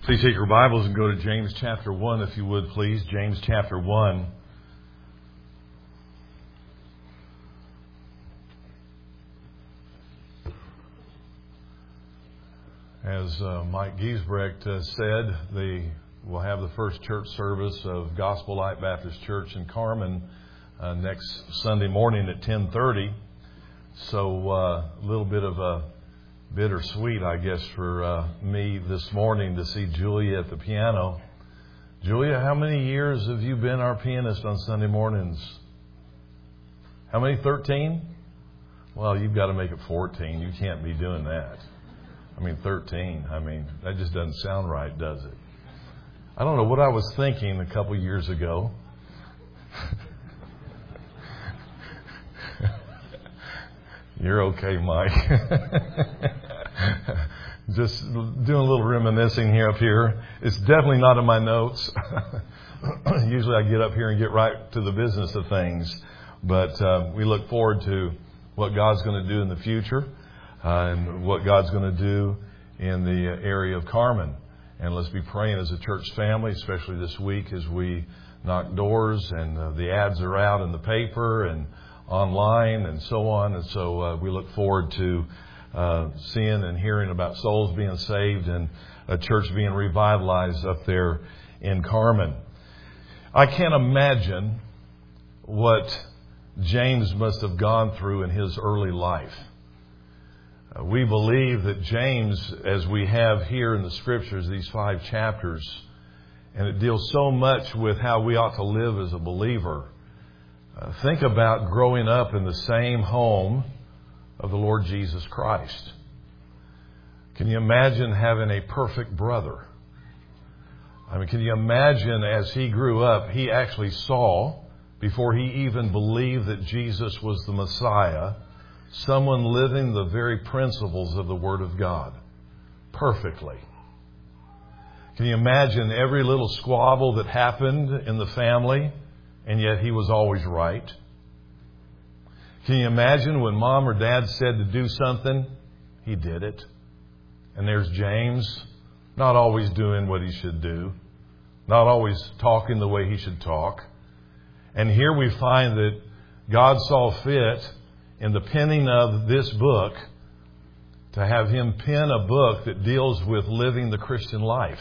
Please take your Bibles and go to James chapter 1, if you would, please. James chapter 1. As Mike Giesbrecht said, they will have the first church service of Gospel Light Baptist Church in Carmen next Sunday morning at 10:30. So a little bit of a bittersweet, I guess, for me this morning to see Julia at the piano. Julia, how many years have you been our pianist on Sunday mornings? How many? 13? Well, you've got to make it 14. You can't be doing that. 13. That just doesn't sound right, does it? I don't know what I was thinking a couple years ago. You're okay, Mike. Just doing a little reminiscing here up here. It's definitely not in my notes. Usually I get up here and get right to the business of things. But we look forward to what God's going to do in the future and what God's going to do in the area of Carmen. And let's be praying as a church family, especially this week as we knock doors and the ads are out in the paper and online and so on. And so we look forward to seeing and hearing about souls being saved and a church being revitalized up there in Carmen. I can't imagine what James must have gone through in his early life. We believe that James, as we have here in the Scriptures, these 5 chapters, and it deals so much with how we ought to live as a believer. Think about growing up in the same home of the Lord Jesus Christ. Can you imagine having a perfect brother? Can you imagine as he grew up, he actually saw, before he even believed that Jesus was the Messiah, someone living the very principles of the Word of God perfectly. Can you imagine every little squabble that happened in the family, and yet he was always right? Can you imagine when mom or dad said to do something, he did it? And there's James, not always doing what he should do, not always talking the way he should talk. And here we find that God saw fit in the penning of this book to have him pen a book that deals with living the Christian life.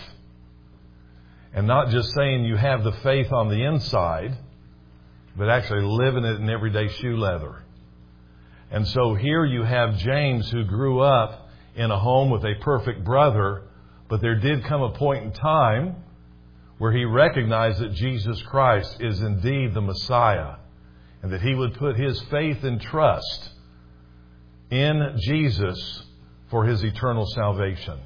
And not just saying you have the faith on the inside, but actually living it in everyday shoe leather. And so here you have James, who grew up in a home with a perfect brother, but there did come a point in time where he recognized that Jesus Christ is indeed the Messiah, and that he would put his faith and trust in Jesus for his eternal salvation.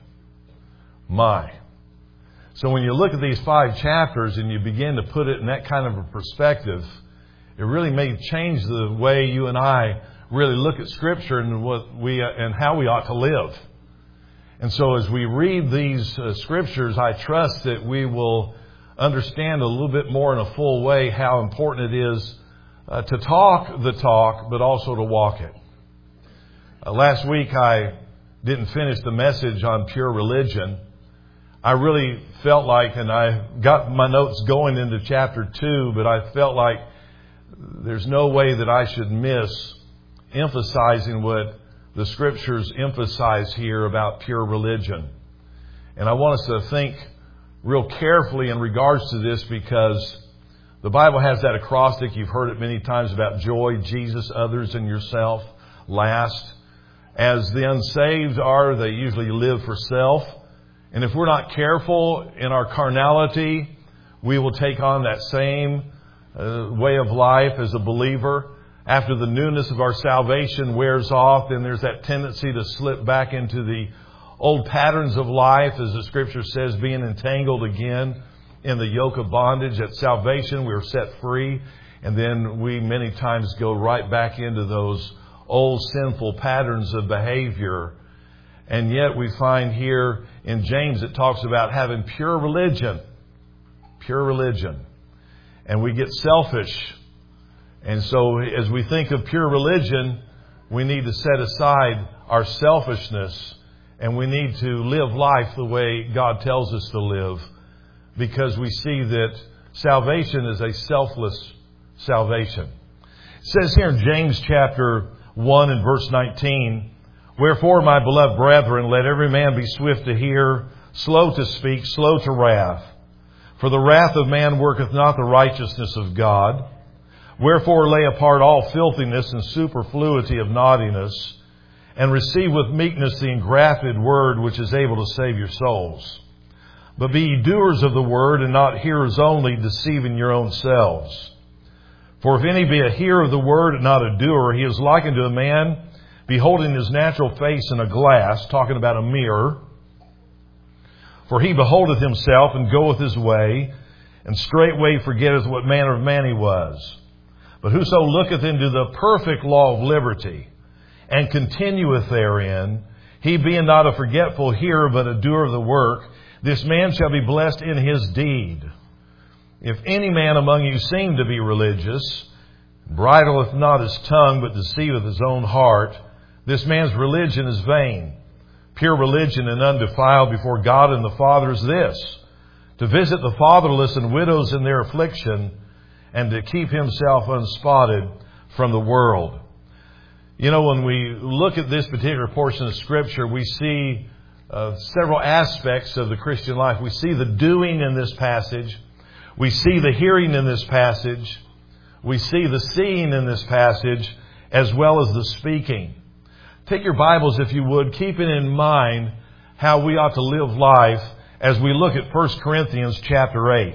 So when you look at these 5 chapters and you begin to put it in that kind of a perspective, it really may change the way you and I really look at Scripture and and how we ought to live. And so as we read these Scriptures, I trust that we will understand a little bit more in a full way how important it is to talk the talk, but also to walk it. Last week I didn't finish the message on pure religion. I really felt like, and I got my notes going into chapter 2, but I felt like there's no way that I should miss emphasizing what the Scriptures emphasize here about pure religion. And I want us to think real carefully in regards to this, because the Bible has that acrostic. You've heard it many times about joy, Jesus, others, and yourself last. As the unsaved are, they usually live for self. And if we're not careful in our carnality, we will take on that same way of life as a believer. After the newness of our salvation wears off, then there's that tendency to slip back into the old patterns of life, as the Scripture says, being entangled again in the yoke of bondage. At salvation, we are set free, and then we many times go right back into those old sinful patterns of behavior. And yet we find here in James it talks about having pure religion. Pure religion. And we get selfish. And so as we think of pure religion, we need to set aside our selfishness And we need to live life the way God tells us to live, because we see that salvation is a selfless salvation. It says here in James chapter 1 and verse 19, "Wherefore, my beloved brethren, let every man be swift to hear, slow to speak, slow to wrath. For the wrath of man worketh not the righteousness of God. Wherefore lay apart all filthiness and superfluity of naughtiness, and receive with meekness the engrafted word which is able to save your souls. But be ye doers of the word, and not hearers only, deceiving your own selves. For if any be a hearer of the word and not a doer, he is likened to a man beholding his natural face in a glass," talking about a mirror. "For he beholdeth himself, and goeth his way, and straightway forgetteth what manner of man he was. But whoso looketh into the perfect law of liberty, and continueth therein, he being not a forgetful hearer, but a doer of the work, this man shall be blessed in his deed. If any man among you seem to be religious, bridleth not his tongue, but deceiveth his own heart, this man's religion is vain. Pure religion and undefiled before God and the Father is this, to visit the fatherless and widows in their affliction, and to keep himself unspotted from the world." You know, when we look at this particular portion of Scripture, we see several aspects of the Christian life. We see the doing in this passage. We see the hearing in this passage. We see the seeing in this passage, as well as the speaking. Take your Bibles, if you would, keeping in mind how we ought to live life as we look at 1 Corinthians chapter 8.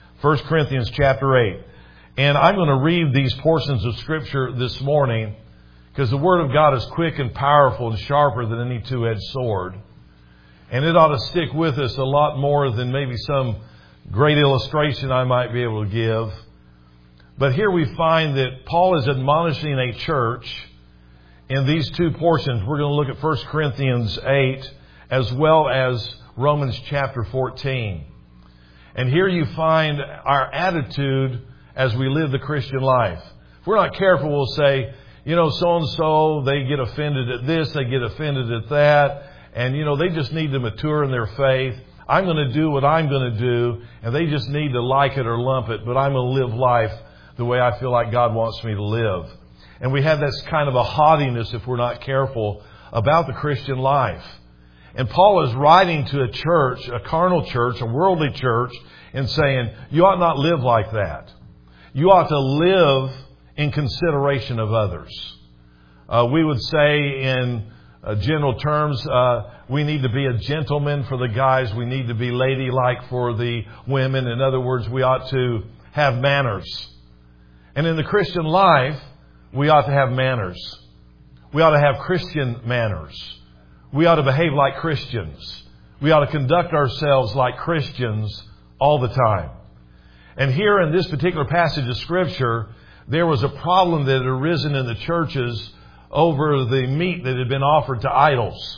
1 Corinthians chapter 8. And I'm going to read these portions of Scripture this morning, because the Word of God is quick and powerful and sharper than any two-edged sword. And it ought to stick with us a lot more than maybe some great illustration I might be able to give. But here we find that Paul is admonishing a church in these two portions. We're going to look at 1 Corinthians 8 as well as Romans chapter 14. And here you find our attitude as we live the Christian life. If we're not careful, we'll say, you know, so-and-so, they get offended at this, they get offended at that, and, you know, they just need to mature in their faith. I'm going to do what I'm going to do, and they just need to like it or lump it, but I'm going to live life the way I feel like God wants me to live. And we have this kind of a haughtiness, if we're not careful, about the Christian life. And Paul is writing to a church, a carnal church, a worldly church, and saying, you ought not live like that. You ought to live in consideration of others. We would say in general terms, we need to be a gentleman for the guys. We need to be ladylike for the women. In other words, we ought to have manners. And in the Christian life, we ought to have manners. We ought to have Christian manners. We ought to behave like Christians. We ought to conduct ourselves like Christians all the time. And here in this particular passage of Scripture, there was a problem that had arisen in the churches over the meat that had been offered to idols.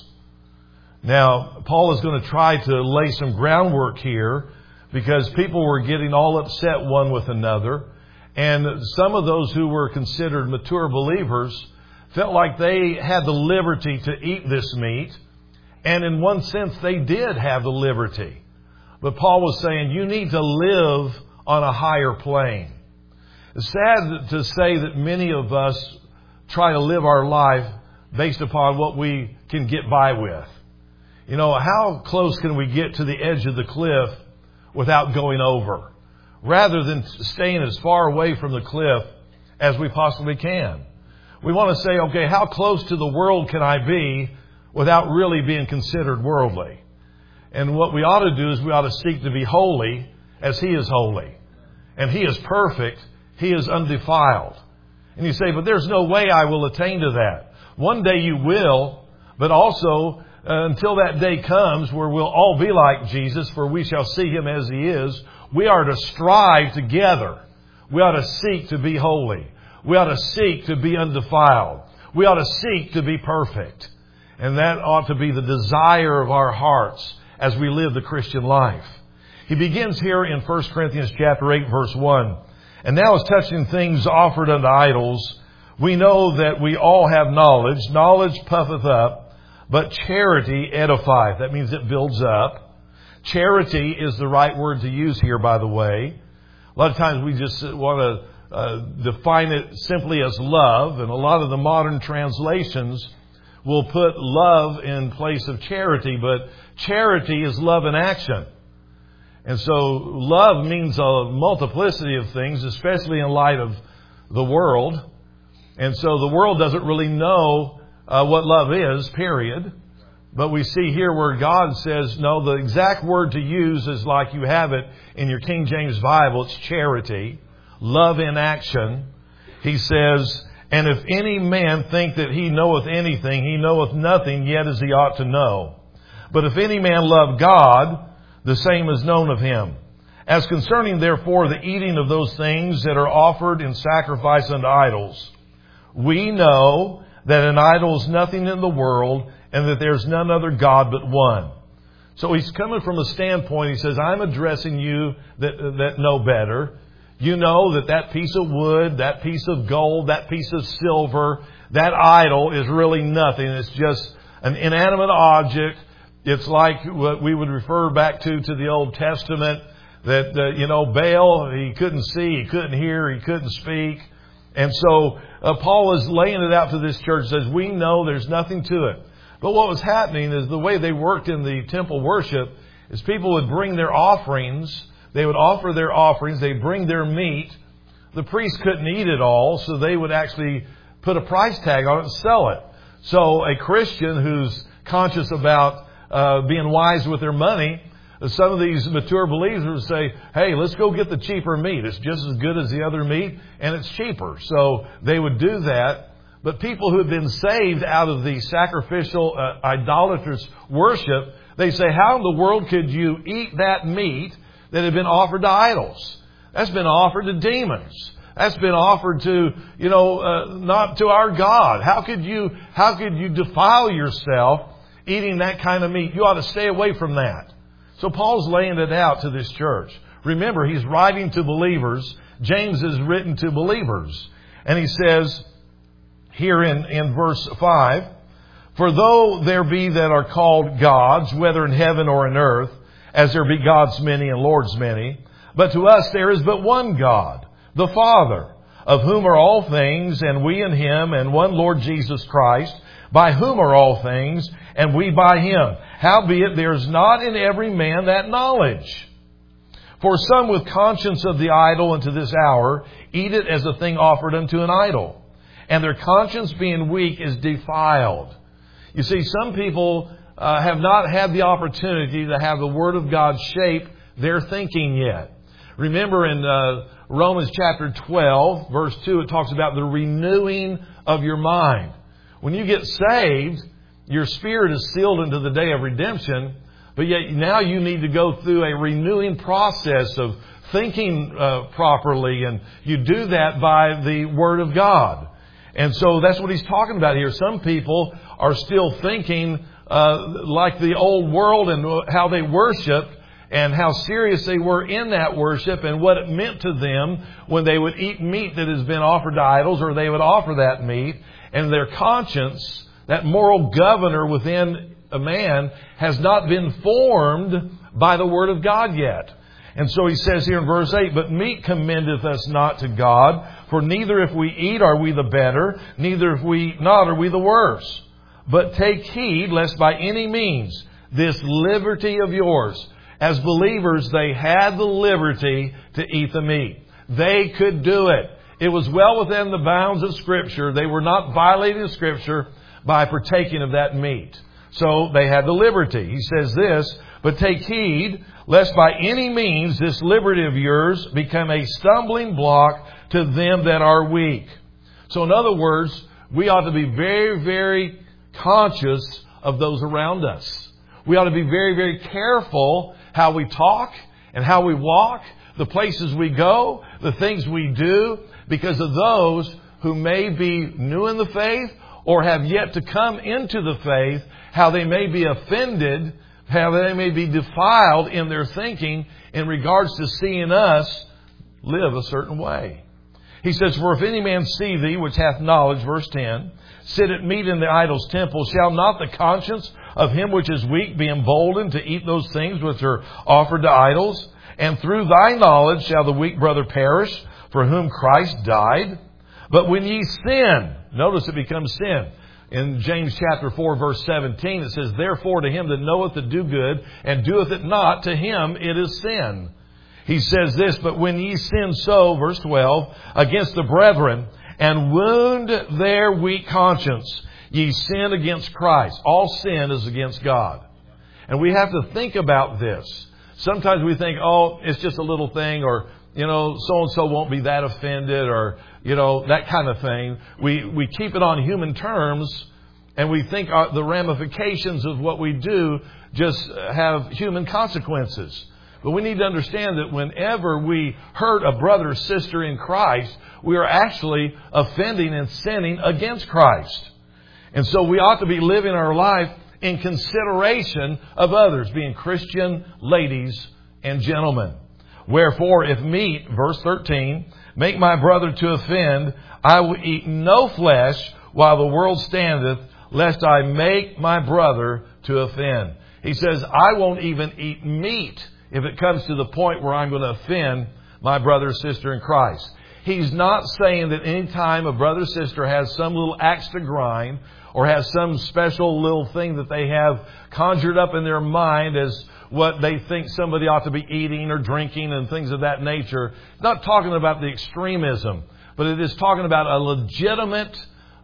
Now, Paul is going to try to lay some groundwork here, because people were getting all upset one with another. And some of those who were considered mature believers felt like they had the liberty to eat this meat. And in one sense, they did have the liberty. But Paul was saying, you need to live on a higher plane. It's sad to say that many of us try to live our life based upon what we can get by with. You know, how close can we get to the edge of the cliff without going over? Rather than staying as far away from the cliff as we possibly can. We want to say, okay, how close to the world can I be without really being considered worldly? And what we ought to do is we ought to seek to be holy as He is holy. And He is perfect. He is undefiled. And you say, but there's no way I will attain to that. One day you will, but also until that day comes where we'll all be like Jesus, for we shall see Him as He is, we are to strive together. We ought to seek to be holy. We ought to seek to be undefiled. We ought to seek to be perfect. And that ought to be the desire of our hearts as we live the Christian life. He begins here in 1 Corinthians chapter 8, verse 1. And now as touching things offered unto idols, we know that we all have knowledge. Knowledge puffeth up, but charity edifieth. That means it builds up. Charity is the right word to use here, by the way. A lot of times we just want to define it simply as love, and a lot of the modern translations will put love in place of charity, but charity is love in action. And so love means a multiplicity of things, especially in light of the world. And so the world doesn't really know what love is, period. But we see here where God says, no, the exact word to use is like you have it in your King James Bible. It's charity, love in action. He says, and if any man think that he knoweth anything, he knoweth nothing yet as he ought to know. But if any man love God, the same is known of him. As concerning therefore the eating of those things that are offered in sacrifice unto idols, we know that an idol is nothing in the world, and that there's none other God but one. So he's coming from a standpoint, he says, I'm addressing you that know better. You know that piece of wood, that piece of gold, that piece of silver, that idol is really nothing. It's just an inanimate object. It's like what we would refer back to the Old Testament, that, Baal, he couldn't see, he couldn't hear, he couldn't speak. And so Paul is laying it out to this church, says, we know there's nothing to it. But what was happening is the way they worked in the temple worship is people would bring their offerings. They would offer their offerings. They'd bring their meat. The priest couldn't eat it all, so they would actually put a price tag on it and sell it. So a Christian who's conscious about being wise with their money, some of these mature believers say, hey, let's go get the cheaper meat. It's just as good as the other meat, and it's cheaper. So they would do that. But people who had been saved out of the sacrificial, idolatrous worship, they say, how in the world could you eat that meat that had been offered to idols? That's been offered to demons. That's been offered to, not to our God. How could you defile yourself eating that kind of meat? You ought to stay away from that. So Paul's laying it out to this church. Remember, he's writing to believers. James is written to believers. And he says here in verse 5, for though there be that are called gods, whether in heaven or in earth, as there be gods many and lords many, but to us there is but one God, the Father, of whom are all things, and we in him, and one Lord Jesus Christ, by whom are all things, and we by him. Howbeit there is not in every man that knowledge. For some with conscience of the idol unto this hour eat it as a thing offered unto an idol, and their conscience being weak is defiled. You see, some people have not had the opportunity to have the Word of God shape their thinking yet. Remember in Romans chapter 12, verse 2, it talks about the renewing of your mind. When you get saved, your spirit is sealed into the day of redemption, but yet now you need to go through a renewing process of thinking properly, and you do that by the Word of God. And so that's what he's talking about here. Some people are still thinking like the old world and how they worshiped and how serious they were in that worship and what it meant to them when they would eat meat that has been offered to idols, or they would offer that meat. And their conscience, that moral governor within a man, has not been formed by the Word of God yet. And so he says here in verse 8, but meat commendeth us not to God, for neither if we eat are we the better, neither if we eat not are we the worse. But take heed lest by any means this liberty of yours. As believers, they had the liberty to eat the meat. They could do it. It was well within the bounds of Scripture. They were not violating Scripture by partaking of that meat. So they had the liberty. He says this, but take heed lest by any means this liberty of yours become a stumbling block to them that are weak. So in other words, we ought to be very, very conscious of those around us. We ought to be very, very careful how we talk and how we walk, the places we go, the things we do, because of those who may be new in the faith or have yet to come into the faith, how they may be offended, how they may be defiled in their thinking in regards to seeing us live a certain way. He says, for if any man see thee, which hath knowledge, verse 10, sit at meat in the idol's temple, shall not the conscience of him which is weak be emboldened to eat those things which are offered to idols? And through thy knowledge shall the weak brother perish, for whom Christ died? But when ye sin, notice it becomes sin. In James chapter 4, verse 17, it says, therefore to him that knoweth to do good, and doeth it not, to him it is sin. He says this, but when ye sin so, verse 12, against the brethren, and wound their weak conscience, ye sin against Christ. All sin is against God. And we have to think about this. Sometimes we think, oh, it's just a little thing, or, so-and-so won't be that offended, or, that kind of thing. We keep it on human terms, and we think the ramifications of what we do just have human consequences. But we need to understand that whenever we hurt a brother or sister in Christ, we are actually offending and sinning against Christ. And so we ought to be living our life in consideration of others, being Christian ladies and gentlemen. Wherefore, if meat, verse 13, make my brother to offend, I will eat no flesh while the world standeth, lest I make my brother to offend. He says, I won't even eat meat if it comes to the point where I'm going to offend my brother or sister in Christ. He's not saying that any time a brother or sister has some little axe to grind, or has some special little thing that they have conjured up in their mind as what they think somebody ought to be eating or drinking and things of that nature. It's not talking about the extremism, but it is talking about a legitimate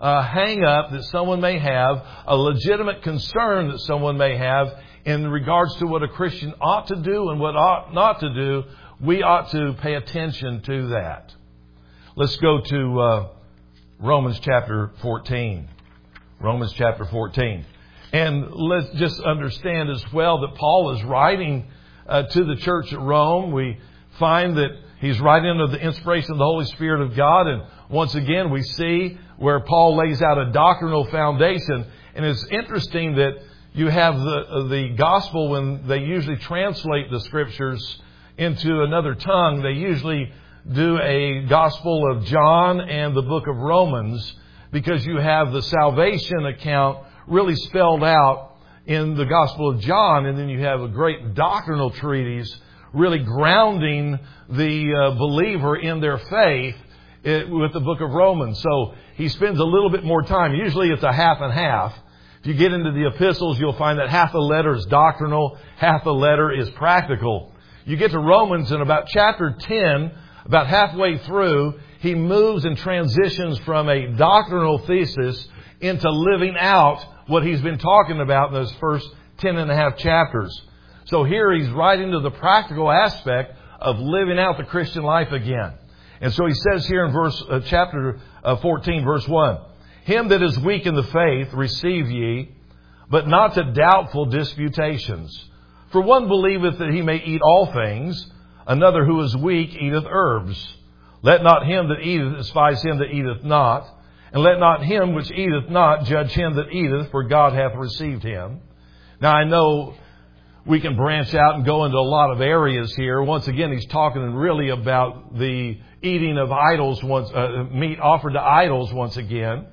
hang-up that someone may have, a legitimate concern that someone may have in regards to what a Christian ought to do and what ought not to do. We ought to pay attention to that. Let's go to Romans chapter 14. Romans chapter 14. And let's just understand as well that Paul is writing to the church at Rome. We find that he's writing under the inspiration of the Holy Spirit of God. And once again, we see where Paul lays out a doctrinal foundation. And it's interesting that you have the gospel, when they usually translate the scriptures into another tongue, they usually do a gospel of John and the book of Romans, because you have the salvation account really spelled out in the Gospel of John, and then you have a great doctrinal treatise really grounding the believer in their faith with the book of Romans. So he spends a little bit more time. Usually it's a half and half. If you get into the epistles, you'll find that half the letter is doctrinal, half the letter is practical. You get to Romans, in about chapter 10, about halfway through, he moves and transitions from a doctrinal thesis into living out what he's been talking about in those first 10 and a half chapters. So here he's right into the practical aspect of living out the Christian life again. And so he says here in chapter 14, verse 1, him that is weak in the faith receive ye, but not to doubtful disputations. For one believeth that he may eat all things, another who is weak eateth herbs. Let not him that eateth despise him that eateth not, and let not him which eateth not judge him that eateth, for God hath received him. Now I know we can branch out and go into a lot of areas here. Once again, he's talking really about the eating of idols, meat offered to idols once again.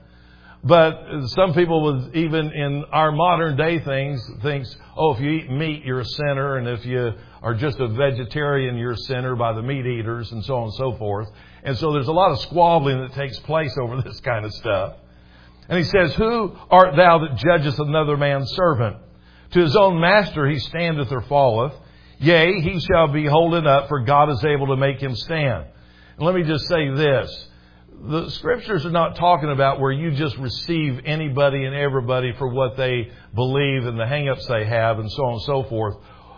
But some people would, even in our modern day thinks, oh, if you eat meat, you're a sinner. And if you are just a vegetarian, you're a sinner by the meat eaters, and so on and so forth. And so there's a lot of squabbling that takes place over this kind of stuff. And he says, who art thou that judgest another man's servant? To his own master he standeth or falleth. Yea, he shall be holden up, for God is able to make him stand. And let me just say this. The scriptures are not talking about where you just receive anybody and everybody for what they believe and the hang-ups they have and so on and so forth.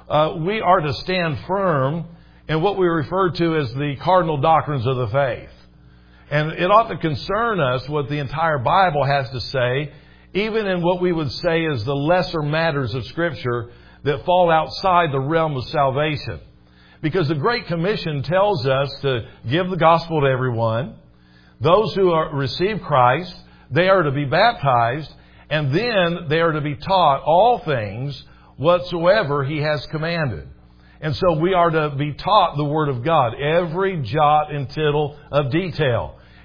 We are to stand firm in what we refer to as the cardinal doctrines of the faith. And it ought to concern us what the entire Bible has to say, even in what we would say is the lesser matters of Scripture that fall outside the realm of salvation. Because the Great Commission tells us to give the gospel to everyone. Those who receive Christ, they are to be baptized, and then they are to be taught all things whatsoever He has commanded. And so we are to be taught the Word of God, every jot and tittle of detail.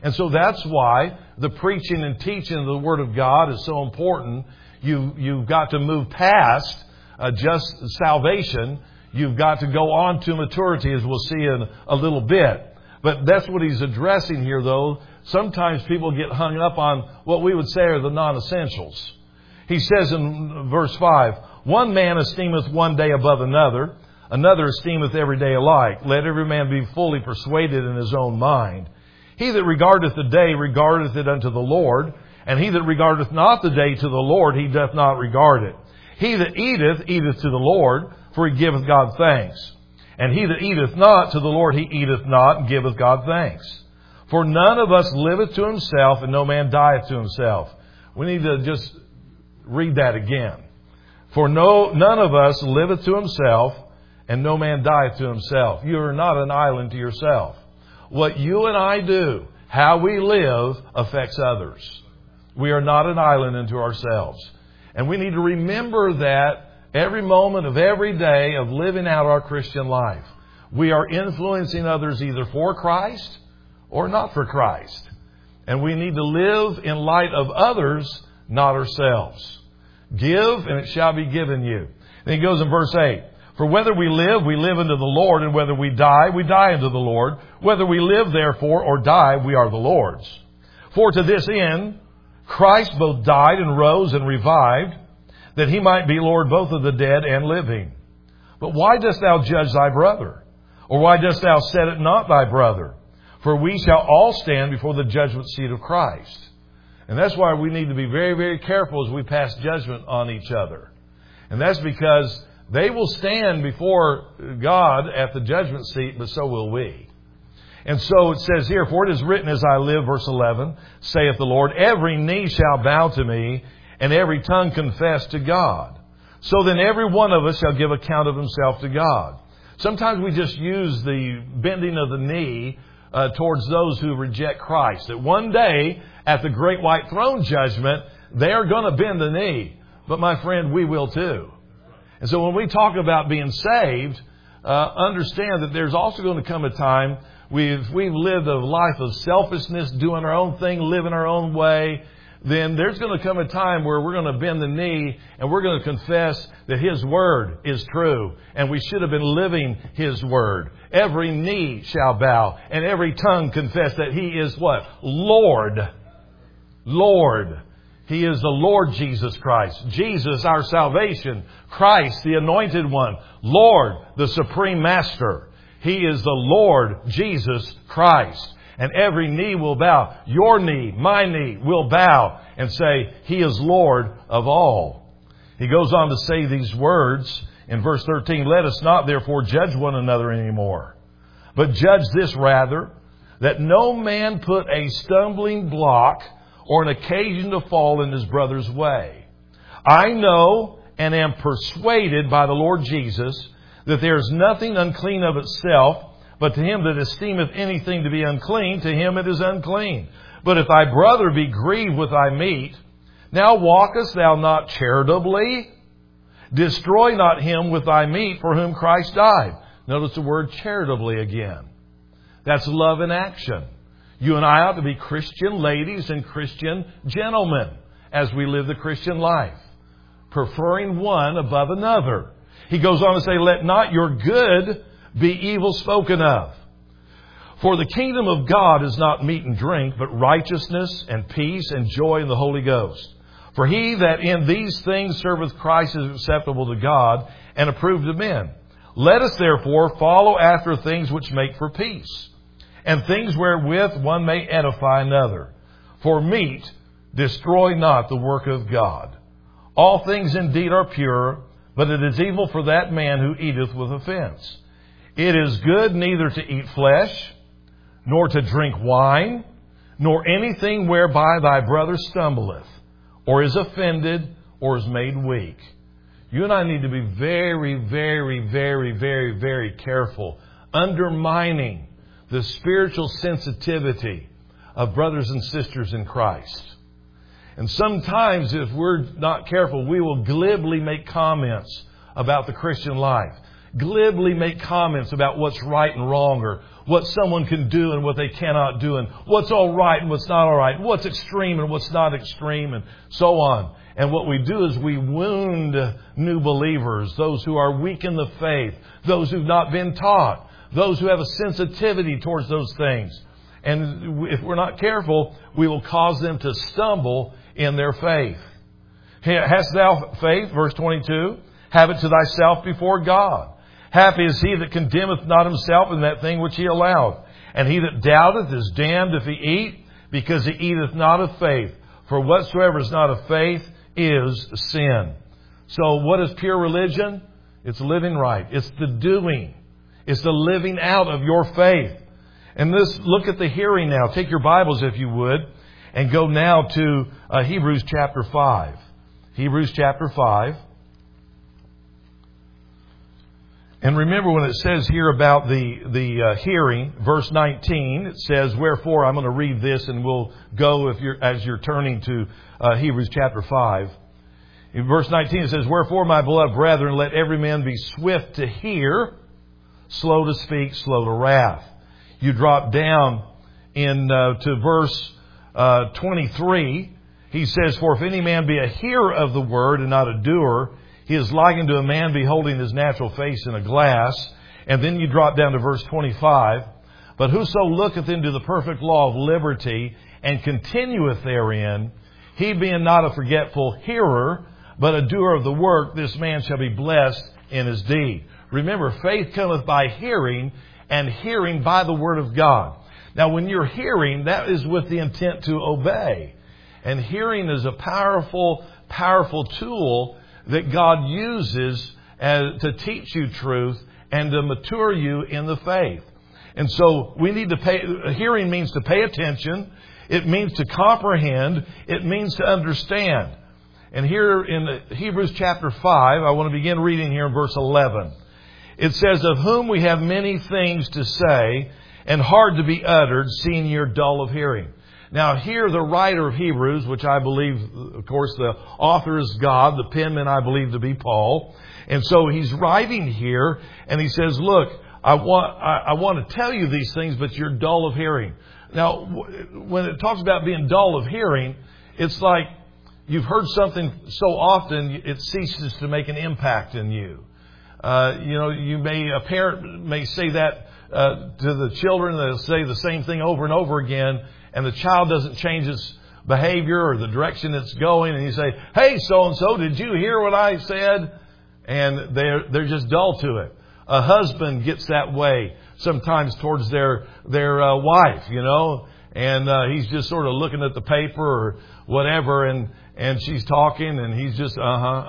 And so that's why the preaching and teaching of the Word of God is so important. You've got to move past just salvation. You've got to go on to maturity, as we'll see in a little bit. But that's what he's addressing here, though. Sometimes people get hung up on what we would say are the non-essentials. He says in verse 5, one man esteemeth one day above another, another esteemeth every day alike. Let every man be fully persuaded in his own mind. He that regardeth the day regardeth it unto the Lord, and he that regardeth not the day to the Lord, he doth not regard it. He that eateth, eateth to the Lord, for he giveth God thanks. And he that eateth not to the Lord, he eateth not, and giveth God thanks. For none of us liveth to himself, and no man dieth to himself. We need to just read that again. For none of us liveth to himself, and no man dieth to himself. You are not an island to yourself. What you and I do, how we live, affects others. We are not an island unto ourselves. And we need to remember that every moment of every day of living out our Christian life. We are influencing others either for Christ or not for Christ. And we need to live in light of others, not ourselves. Give, and it shall be given you. Then he goes in verse 8. For whether we live unto the Lord, and whether we die unto the Lord. Whether we live, therefore, or die, we are the Lord's. For to this end, Christ both died and rose and revived, that he might be Lord both of the dead and living. But why dost thou judge thy brother? Or why dost thou set it not thy brother? For we shall all stand before the judgment seat of Christ. And that's why we need to be very, very careful as we pass judgment on each other. And that's because they will stand before God at the judgment seat, but so will we. And so it says here, for it is written as I live, verse 11, saith the Lord, every knee shall bow to me, and every tongue confess to God. So then every one of us shall give account of himself to God. Sometimes we just use the bending of the knee towards those who reject Christ. That one day, at the great white throne judgment, they are going to bend the knee. But my friend, we will too. And so when we talk about being saved, understand that there's also going to come a time we've lived a life of selfishness, doing our own thing, living our own way. Then there's going to come a time where we're going to bend the knee and we're going to confess that His Word is true. And we should have been living His Word. Every knee shall bow and every tongue confess that He is what? Lord. Lord. He is the Lord Jesus Christ. Jesus, our salvation. Christ, the Anointed One. Lord, the Supreme Master. He is the Lord Jesus Christ. And every knee will bow. Your knee, my knee will bow and say, He is Lord of all. He goes on to say these words in verse 13, let us not therefore judge one another anymore, but judge this rather, that no man put a stumbling block or an occasion to fall in his brother's way. I know and am persuaded by the Lord Jesus that there is nothing unclean of itself, but to him that esteemeth anything to be unclean, to him it is unclean. But if thy brother be grieved with thy meat, now walkest thou not charitably? Destroy not him with thy meat for whom Christ died. Notice the word charitably again. That's love in action. You and I ought to be Christian ladies and Christian gentlemen as we live the Christian life, preferring one above another. He goes on to say, let not your good be evil spoken of. For the kingdom of God is not meat and drink, but righteousness and peace and joy in the Holy Ghost. For he that in these things serveth Christ is acceptable to God and approved of men. Let us therefore follow after things which make for peace, and things wherewith one may edify another. For meat destroy not the work of God. All things indeed are pure, but it is evil for that man who eateth with offense. It is good neither to eat flesh, nor to drink wine, nor anything whereby thy brother stumbleth, or is offended, or is made weak. You and I need to be very, very, very, very, very careful, undermining the spiritual sensitivity of brothers and sisters in Christ. And sometimes, if we're not careful, we will glibly make comments about the Christian life. glibly make comments about what's right and wrong, or what someone can do and what they cannot do, and what's all right and what's not all right, what's extreme and what's not extreme, and so on. And what we do is we wound new believers, those who are weak in the faith, those who've not been taught, those who have a sensitivity towards those things. And if we're not careful, we will cause them to stumble in their faith. Hast thou faith? Verse 22. Have it to thyself before God. Happy is he that condemneth not himself in that thing which he allowed. And he that doubteth is damned if he eat, because he eateth not of faith. For whatsoever is not of faith is sin. So what is pure religion? It's living right. It's the doing. It's the living out of your faith. And look at the hearing now. Take your Bibles, if you would, and go now to Hebrews chapter 5. Hebrews chapter 5. And remember when it says here about the hearing, verse 19, it says, wherefore, I'm going to read this and we'll go as you're turning to Hebrews chapter 5. In verse 19 it says, wherefore, my beloved brethren, let every man be swift to hear, slow to speak, slow to wrath. You drop down to verse 23. He says, for if any man be a hearer of the word and not a doer, he is likened to a man beholding his natural face in a glass. And then you drop down to verse 25. But whoso looketh into the perfect law of liberty and continueth therein, he being not a forgetful hearer, but a doer of the work, this man shall be blessed in his deed. Remember, faith cometh by hearing, and hearing by the word of God. Now, when you're hearing, that is with the intent to obey. And hearing is a powerful, powerful tool that God uses to teach you truth and to mature you in the faith. And so we need to hearing means to pay attention. It means to comprehend. It means to understand. And here in Hebrews chapter 5, I want to begin reading here in verse 11. It says, of whom we have many things to say and hard to be uttered, seeing you're dull of hearing. Now here the writer of Hebrews, which I believe, of course, the author is God, the penman I believe to be Paul. And so he's writing here and he says, look, I want to tell you these things, but you're dull of hearing. Now, when it talks about being dull of hearing, it's like you've heard something so often it ceases to make an impact in you. A parent may say that to the children. They'll say the same thing over and over again, and the child doesn't change its behavior or the direction it's going. And you say, hey, so-and-so, did you hear what I said? And they're just dull to it. A husband gets that way sometimes towards their wife, and he's just sort of looking at the paper or whatever, and she's talking, and he's just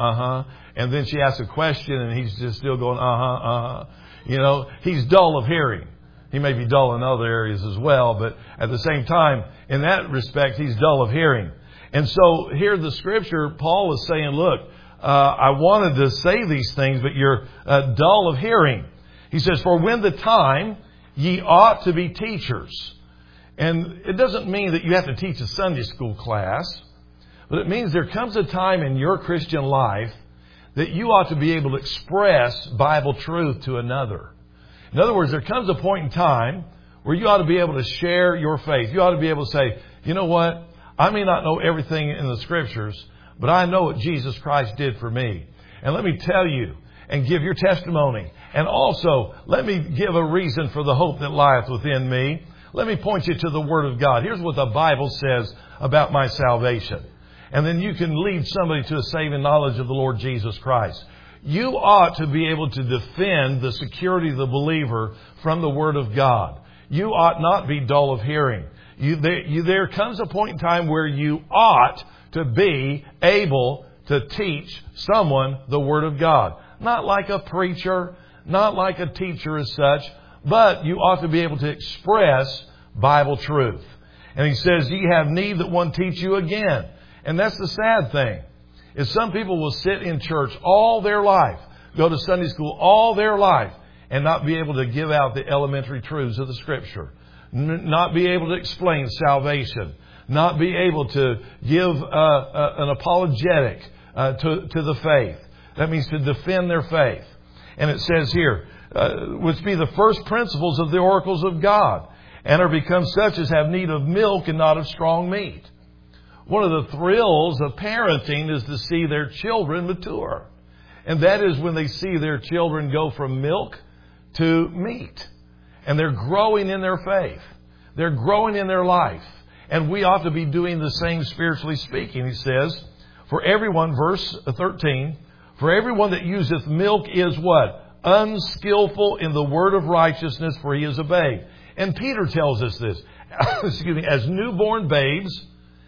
and then she asks a question, and he's just still going he's dull of hearing. He may be dull in other areas as well, but at the same time, in that respect, he's dull of hearing. And so here the scripture, Paul is saying, look, I wanted to say these things, but you're dull of hearing. He says, for when the time ye ought to be teachers. And it doesn't mean that you have to teach a Sunday school class, but it means there comes a time in your Christian life that you ought to be able to express Bible truth to another. In other words, there comes a point in time where you ought to be able to share your faith. You ought to be able to say, you know what? I may not know everything in the scriptures, but I know what Jesus Christ did for me. And let me tell you and give your testimony. And also, let me give a reason for the hope that lieth within me. Let me point you to the Word of God. Here's what the Bible says about my salvation. And then you can lead somebody to a saving knowledge of the Lord Jesus Christ. You ought to be able to defend the security of the believer from the Word of God. You ought not be dull of hearing. There comes a point in time where you ought to be able to teach someone the Word of God. Not like a preacher, not like a teacher as such, but you ought to be able to express Bible truth. And he says, ye have need that one teach you again. And that's the sad thing, is some people will sit in church all their life, go to Sunday school all their life, and not be able to give out the elementary truths of the Scripture. Not be able to explain salvation. Not be able to give an apologetic to the faith. That means to defend their faith. And it says here, which be the first principles of the oracles of God, and are become such as have need of milk and not of strong meat. One of the thrills of parenting is to see their children mature. And that is when they see their children go from milk to meat. And they're growing in their faith. They're growing in their life. And we ought to be doing the same spiritually speaking. He says, for everyone, verse 13, for everyone that useth milk is what? Unskillful in the word of righteousness, for he is a babe. And Peter tells us this. Excuse me, as newborn babes,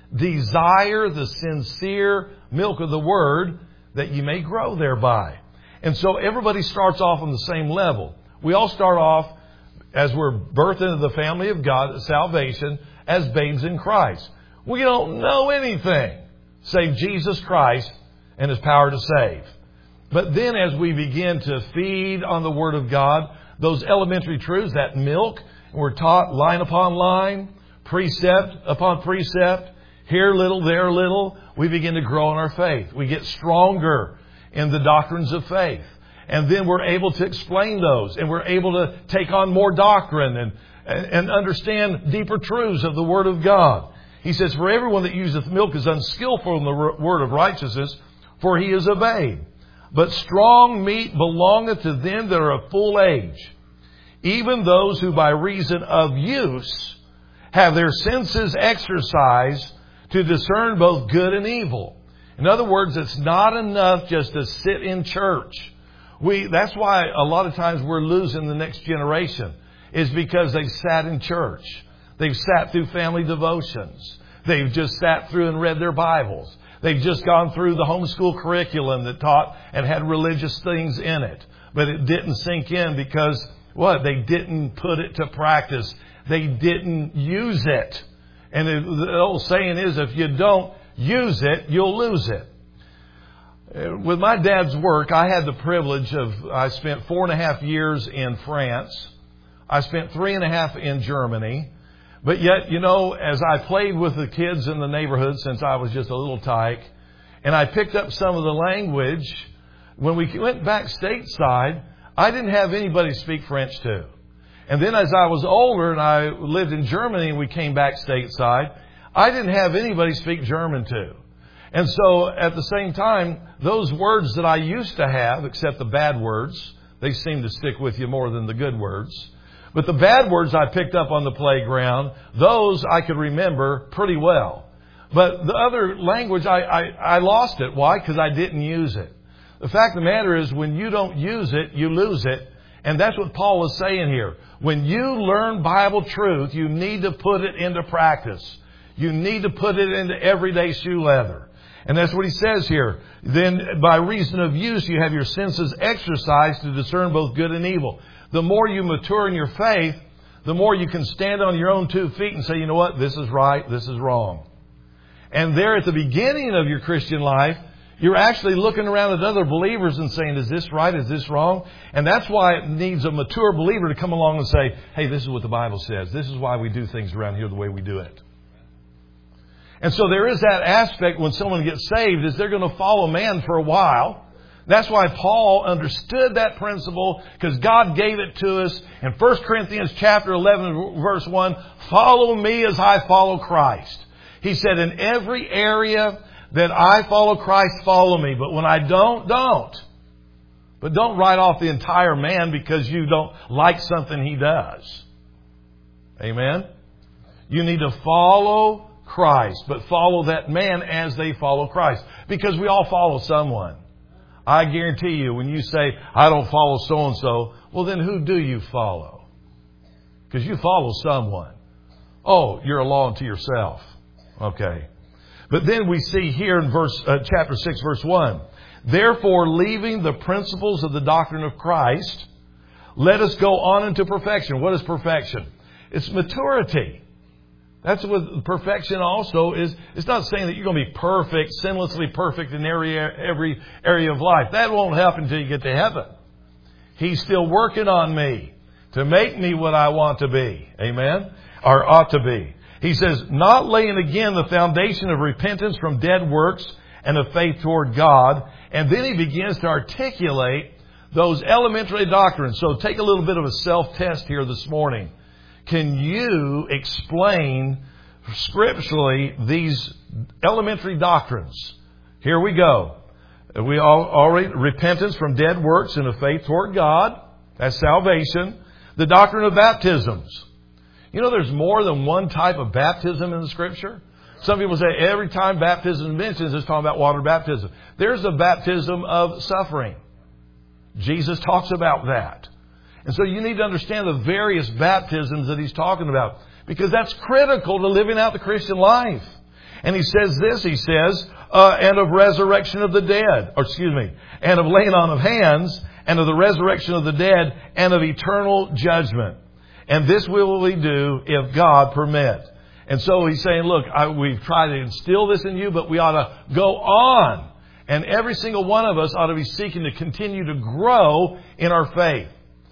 desire the sincere milk of the word, that you may grow thereby. And so everybody starts off on the same level. We all start off, as we're birthed into the family of God, salvation, as babes in Christ. We don't know anything save Jesus Christ and His power to save. But then as we begin to feed on the Word of God, those elementary truths, that milk, we're taught line upon line, precept upon precept, here little, there little, we begin to grow in our faith. We get stronger in the doctrines of faith. And then we're able to explain those. And we're able to take on more doctrine and understand deeper truths of the Word of God. He says, for everyone that useth milk is unskillful in the word of righteousness, for he is a babe. But strong meat belongeth to them that are of full age, even those who by reason of use have their senses exercised to discern both good and evil. In other words, it's not enough just to sit in church. That's why a lot of times we're losing the next generation, is because they've sat in church. They've sat through family devotions. They've just sat through and read their Bibles. They've just gone through the homeschool curriculum that taught and had religious things in it. But it didn't sink in because, what? They didn't put it to practice. They didn't use it. And the old saying is, if you don't use it, you'll lose it. With my dad's work, I had the privilege I spent 4.5 years in France. I spent 3.5 in Germany. But yet, as I played with the kids in the neighborhood since I was just a little tyke, and I picked up some of the language, when we went back stateside, I didn't have anybody speak French to. And then as I was older and I lived in Germany and we came back stateside, I didn't have anybody speak German to. And so at the same time, those words that I used to have, except the bad words, they seem to stick with you more than the good words. But the bad words I picked up on the playground, those I could remember pretty well. But the other language, I lost it. Why? Because I didn't use it. The fact of the matter is, when you don't use it, you lose it. And that's what Paul is saying here. When you learn Bible truth, you need to put it into practice. You need to put it into everyday shoe leather. And that's what he says here. Then by reason of use, you have your senses exercised to discern both good and evil. The more you mature in your faith, the more you can stand on your own 2 feet and say, you know what, this is right, this is wrong. And there at the beginning of your Christian life, you're actually looking around at other believers and saying, is this right, is this wrong? And that's why it needs a mature believer to come along and say, hey, this is what the Bible says. This is why we do things around here the way we do it. And so there is that aspect when someone gets saved, is they're going to follow man for a while. That's why Paul understood that principle, because God gave it to us in 1 Corinthians chapter 11, verse 1, follow me as I follow Christ. He said, in every area that I follow Christ, follow me. But when I don't. But don't write off the entire man because you don't like something he does. Amen? You need to follow Christ, but follow that man as they follow Christ. Because we all follow someone. I guarantee you, when you say, I don't follow so-and-so, well then who do you follow? Because you follow someone. Oh, you're a law unto yourself. Okay. But then we see here in chapter 6, verse 1, therefore, leaving the principles of the doctrine of Christ, let us go on into perfection. What is perfection? It's maturity. That's what perfection also is. It's not saying that you're going to be perfect, sinlessly perfect in every area of life. That won't happen until you get to heaven. He's still working on me to make me what I want to be. Amen? Or ought to be. He says, not laying again the foundation of repentance from dead works and of faith toward God. And then he begins to articulate those elementary doctrines. So take a little bit of a self-test here this morning. Can you explain scripturally these elementary doctrines? Here we go. We already repentance from dead works and a faith toward God. That's salvation. The doctrine of baptisms. You know, there's more than one type of baptism in the Scripture. Some people say every time baptism is mentioned, it's talking about water baptism. There's a baptism of suffering. Jesus talks about that. And so you need to understand the various baptisms that He's talking about, because that's critical to living out the Christian life. And He says this, He says, and of resurrection of the dead, and of laying on of hands, and of the resurrection of the dead, and of eternal judgment. And this will we do if God permit. And so He's saying, look, we've tried to instill this in you, but we ought to go on. And every single one of us ought to be seeking to continue to grow in our faith.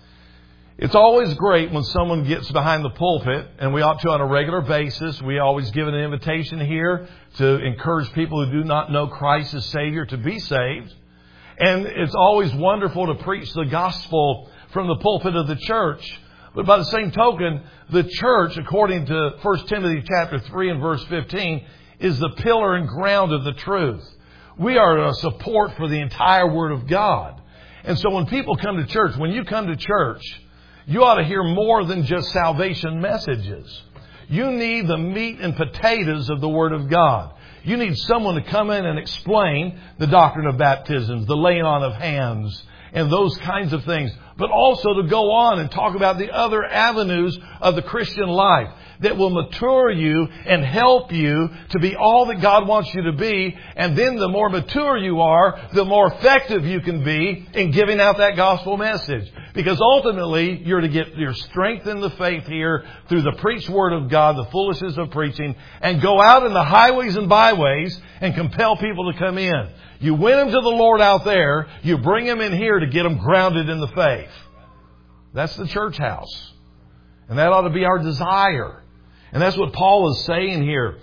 It's always great when someone gets behind the pulpit, and we ought to on a regular basis. We always give an invitation here to encourage people who do not know Christ as Savior to be saved. And it's always wonderful to preach the gospel from the pulpit of the church. But by the same token, the church, according to 1 Timothy chapter 3 and verse 15, is the pillar and ground of the truth. We are a support for the entire Word of God. And so when people come to church, when you come to church, you ought to hear more than just salvation messages. You need the meat and potatoes of the Word of God. You need someone to come in and explain the doctrine of baptisms, the laying on of hands, and those kinds of things. But also to go on and talk about the other avenues of the Christian life that will mature you and help you to be all that God wants you to be. And then the more mature you are, the more effective you can be in giving out that gospel message. Because ultimately, you're to get your strength in the faith here through the preached Word of God, the foolishness of preaching, and go out in the highways and byways and compel people to come in. You win them to the Lord out there. You bring them in here to get them grounded in the faith. That's the church house. And that ought to be our desire. And that's what Paul is saying here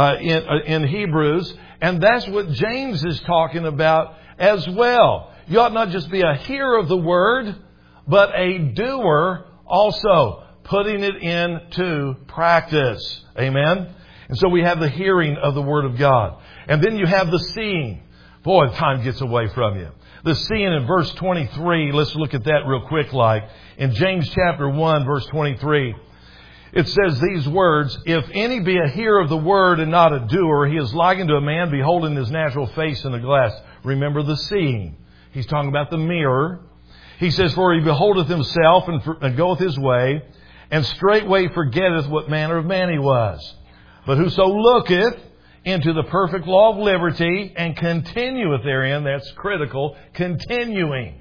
in Hebrews. And that's what James is talking about as well. You ought not just be a hearer of the Word, but a doer also, putting it into practice. Amen? And so we have the hearing of the Word of God. And then you have the seeing. Boy, time gets away from you. The seeing in verse 23, let's look at that real quick like. In James chapter 1, verse 23, it says these words, if any be a hearer of the word and not a doer, he is likened to a man beholding his natural face in a glass. Remember the seeing. He's talking about the mirror. He says, for he beholdeth himself and goeth his way, and straightway forgetteth what manner of man he was. But whoso looketh into the perfect law of liberty and continueth therein, that's critical, continuing.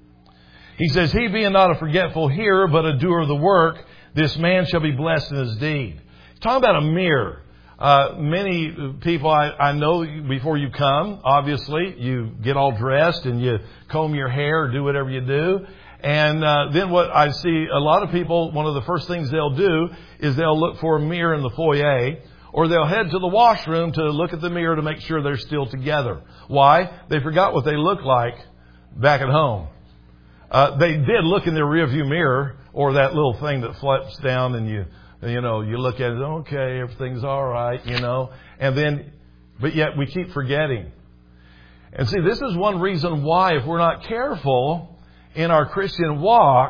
He says, he being not a forgetful hearer, but a doer of the work, this man shall be blessed in his deed. He's talking about a mirror. Many people I know, before you come, obviously, you get all dressed and you comb your hair or do whatever you do. And then what I see a lot of people, one of the first things they'll do is they'll look for a mirror in the foyer, or they'll head to the washroom to look at the mirror to make sure they're still together. Why? They forgot what they look like back at home. They did look in their rearview mirror, or that little thing that flips down and you look at it, okay, everything's all right, and then, but yet we keep forgetting. And see, this is one reason why, if we're not careful in our Christian walk,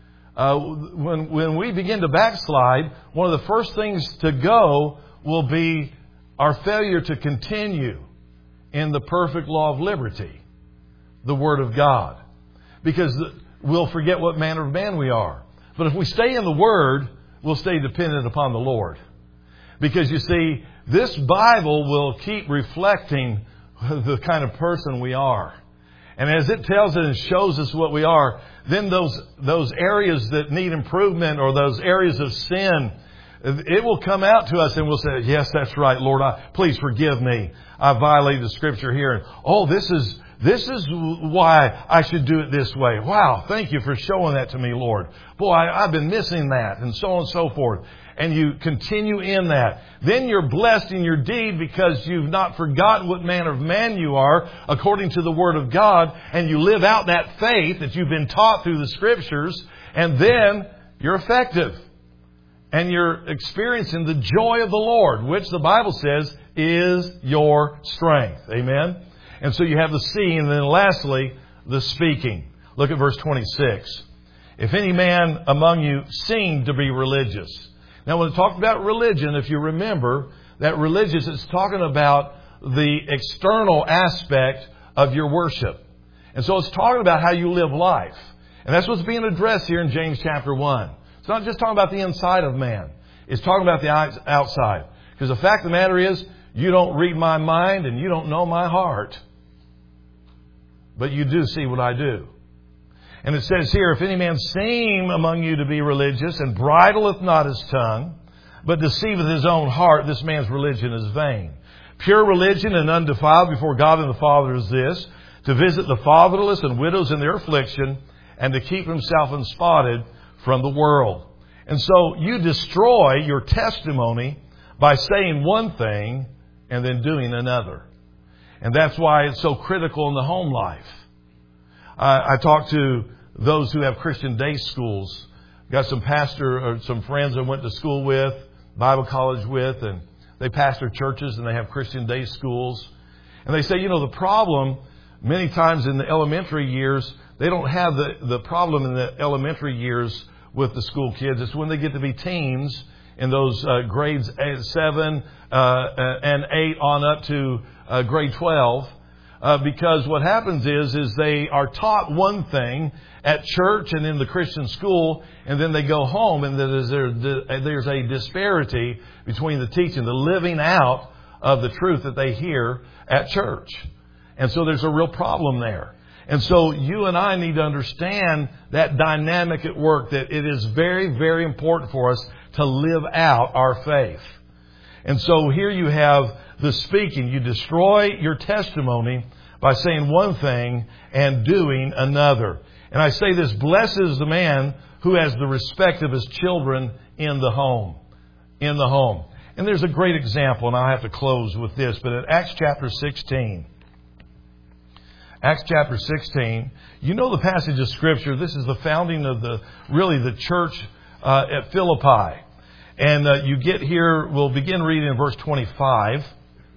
when we begin to backslide, one of the first things to go will be our failure to continue in the perfect law of liberty, the Word of God. Because we'll forget what manner of man we are. But if we stay in the Word, we'll stay dependent upon the Lord. Because you see, this Bible will keep reflecting the kind of person we are. And as it tells us and shows us what we are, then those areas that need improvement, or those areas of sin, it will come out to us and we'll say, yes, that's right, Lord, please forgive me. I violated the Scripture here. And, this This is why I should do it this way. Wow, thank you for showing that to me, Lord. Boy, I've been missing that, and so on and so forth. And you continue in that. Then you're blessed in your deed because you've not forgotten what manner of man you are according to the Word of God, and you live out that faith that you've been taught through the Scriptures, and then you're effective. And you're experiencing the joy of the Lord, which the Bible says is your strength. Amen? And so you have the seeing, and then lastly, the speaking. Look at verse 26. If any man among you seem to be religious. Now, when it talks about religion, if you remember, that religious is talking about the external aspect of your worship. And so it's talking about how you live life. And that's what's being addressed here in James chapter 1. It's not just talking about the inside of man. It's talking about the outside. Because the fact of the matter is, you don't read my mind and you don't know my heart. But you do see what I do. And it says here, if any man seem among you to be religious and bridleth not his tongue, but deceiveth his own heart, this man's religion is vain. Pure religion and undefiled before God and the Father is this, to visit the fatherless and widows in their affliction, and to keep himself unspotted from the world. And so you destroy your testimony by saying one thing and then doing another. And that's why it's so critical in the home life. I talked to those who have Christian day schools. Got some friends I went to school with, Bible college with, and they pastor churches and they have Christian day schools. And they say, the problem many times in the elementary years, they don't have the problem in the elementary years with the school kids. It's when they get to be teens in those grades 7 and 8 on up to grade 12. Because what happens is they are taught one thing at church and in the Christian school, and then they go home, and there's a disparity between the teaching, the living out of the truth that they hear at church. And so there's a real problem there. And so you and I need to understand that dynamic at work, that it is very, very important for us to live out our faith. And so here you have the speaking. You destroy your testimony by saying one thing and doing another. And I say this, blessed is the man who has the respect of his children in the home. In the home. And there's a great example, and I'll have to close with this, but in Acts chapter 16, you know the passage of Scripture. This is the founding of the church at Philippi. And you get here, we'll begin reading in verse 25.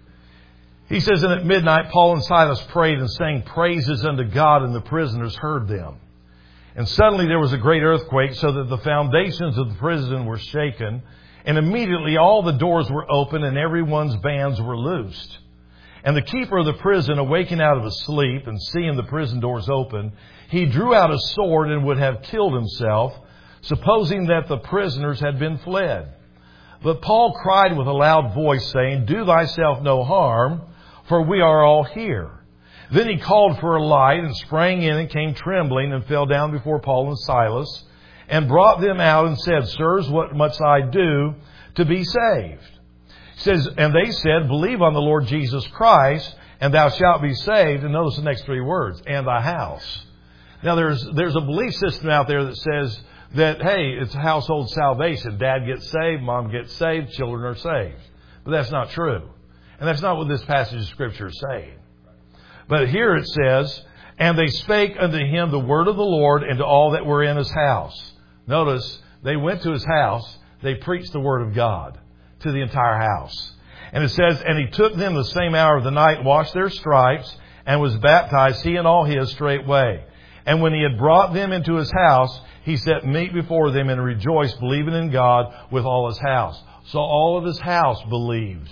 He says, and at midnight Paul and Silas prayed and sang praises unto God, and the prisoners heard them. And suddenly there was a great earthquake, so that the foundations of the prison were shaken. And immediately all the doors were open, and everyone's bands were loosed. And the keeper of the prison, awaking out of his sleep and seeing the prison doors open, he drew out a sword and would have killed himself, supposing that the prisoners had been fled. But Paul cried with a loud voice, saying, do thyself no harm, for we are all here. Then he called for a light and sprang in and came trembling and fell down before Paul and Silas and brought them out and said, sirs, what must I do to be saved? He says, and they said, believe on the Lord Jesus Christ, and thou shalt be saved. And notice the next three words, and thy house. Now there's a belief system out there that says that, hey, it's household salvation. Dad gets saved, mom gets saved, children are saved. But that's not true. And that's not what this passage of Scripture is saying. But here it says, and they spake unto him the word of the Lord and to all that were in his house. Notice, they went to his house, they preached the word of God to the entire house. And it says, and he took them the same hour of the night, washed their stripes, and was baptized, he and all his straightway. And when he had brought them into his house, he set meat before them and rejoiced, believing in God with all his house. So all of his house believed.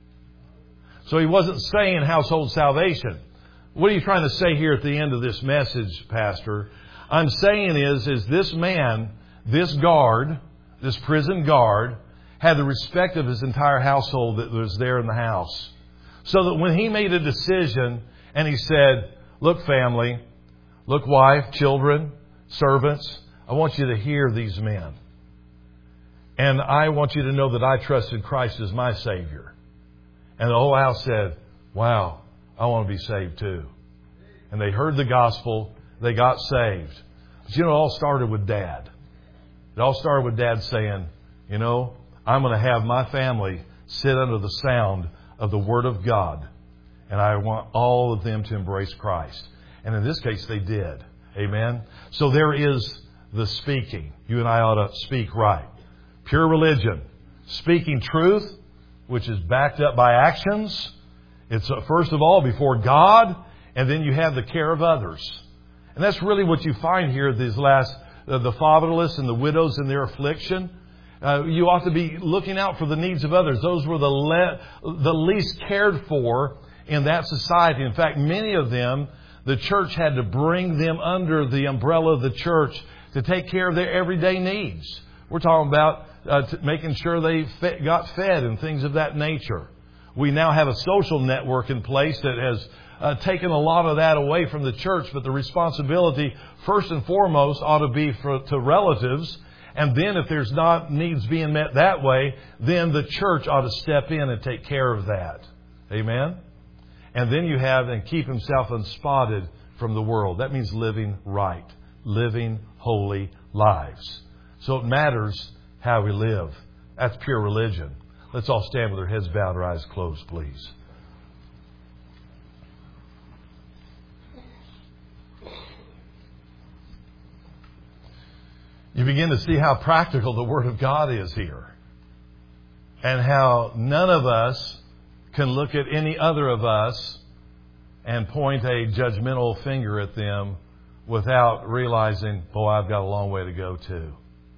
So he wasn't saying household salvation. What are you trying to say here at the end of this message, Pastor? I'm saying is this man, this guard, this prison guard, had the respect of his entire household that was there in the house. So that when he made a decision and he said, look, family, look, wife, children, servants, I want you to hear these men. And I want you to know that I trusted Christ as my Savior. And the whole house said, wow, I want to be saved too. and they heard the gospel. They got saved. But you know, it all started with Dad. It all started with Dad saying, you know, I'm going to have my family sit under the sound of the Word of God. And I want all of them to embrace Christ. And in this case, they did. Amen. So there is the speaking. You and I ought to speak right. Pure religion. Speaking truth, which is backed up by actions. It's first of all before God, and then you have the care of others. And that's really what you find here, these last, the fatherless and the widows in their affliction. You ought to be looking out for the needs of others. Those were the least cared for in that society. In fact, many of them, the church had to bring them under the umbrella of the church to take care of their everyday needs. We're talking about making sure they got fed and things of that nature. We now have a social network in place that has taken a lot of that away from the church, but the responsibility, first and foremost, ought to be to relatives. And then if there's not needs being met that way, then the church ought to step in and take care of that. Amen? And then you have, and keep himself unspotted from the world. That means living right, living holy lives. So it matters how we live. That's pure religion. Let's all stand with our heads bowed, our eyes closed, please. You begin to see how practical the Word of God is here. And how none of us can look at any other of us and point a judgmental finger at them without realizing, boy, I've got a long way to go too.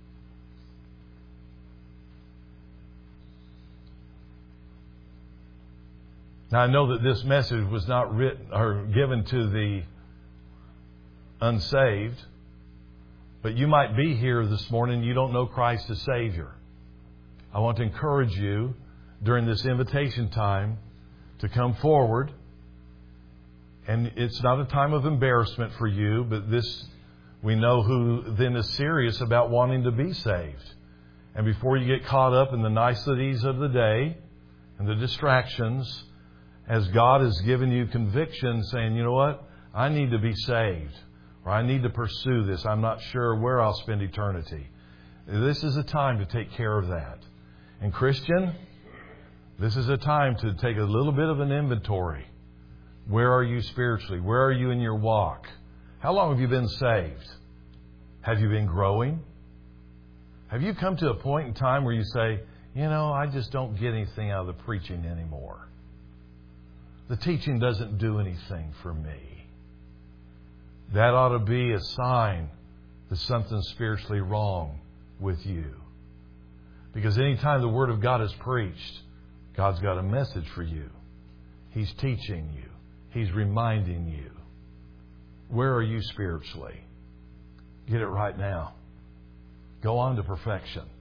Now, I know that this message was not written or given to the unsaved, but you might be here this morning and you don't know Christ as Savior. I want to encourage you during this invitation time to come forward. And it's not a time of embarrassment for you, but we know who then is serious about wanting to be saved. And before you get caught up in the niceties of the day and the distractions, as God has given you conviction saying, you know what, I need to be saved, or I need to pursue this. I'm not sure where I'll spend eternity. This is a time to take care of that. And Christian, this is a time to take a little bit of an inventory. Where are you spiritually? Where are you in your walk? How long have you been saved? Have you been growing? Have you come to a point in time where you say, you know, I just don't get anything out of the preaching anymore. The teaching doesn't do anything for me. That ought to be a sign that something's spiritually wrong with you. Because anytime the Word of God is preached, God's got a message for you. He's teaching you. He's reminding you. Where are you spiritually? Get it right now. Go on to perfection.